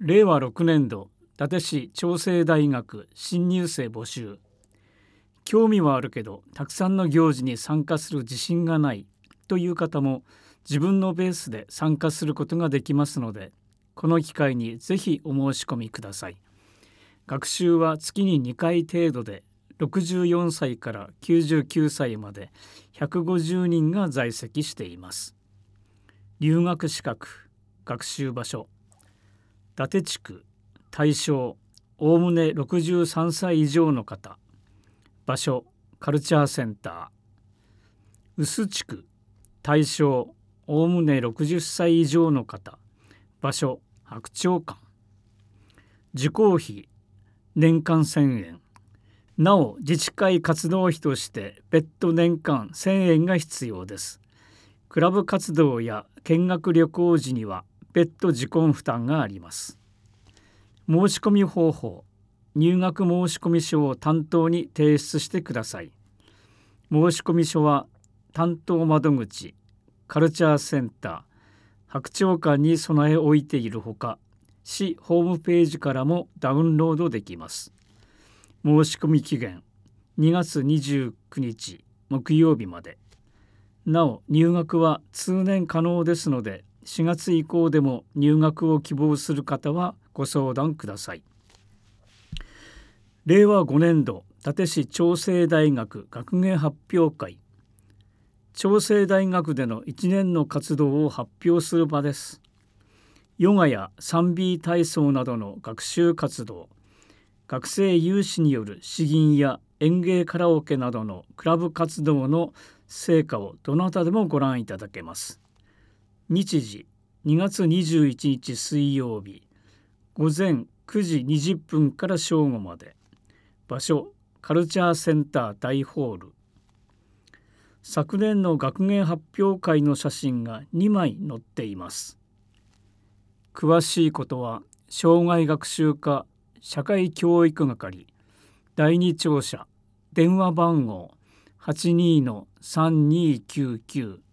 令和6年度伊達市長生大学新入生募集。興味はあるけどたくさんの行事に参加する自信がないという方も自分のベースで参加することができますので、この機会にぜひお申し込みください。学習は月に2回程度で、64歳から99歳まで150人が在籍しています。留学資格、学習場所、伊達地区、対象、おおむね63歳以上の方。場所、カルチャーセンター。臼地区、対象、おおむね60歳以上の方。場所、白鳥館。受講費、年間1000円。なお、自治会活動費として別途年間1000円が必要です。クラブ活動や見学旅行時には別途自己負担があります。申し込み方法、入学申込書を担当に提出してください。申込書は担当窓口、カルチャーセンター、白鳥館に備え置いているほか、市ホームページからもダウンロードできます。申込期限2月29日木曜日まで。なお、入学は通年可能ですので、4月以降でも入学を希望する方はご相談ください。令和5年度伊達市長生大学学芸発表会。長生大学での1年の活動を発表する場です。ヨガや 3B 体操などの学習活動、学生有志による詩吟や演芸カラオケなどのクラブ活動の成果をどなたでもご覧いただけます。日時2月21日水曜日、午前9時20分から正午まで。場所、カルチャーセンター大ホール。昨年の学芸発表会の写真が2枚載っています。詳しいことは、障害学習課社会教育係第2庁舎電話番号 82-3299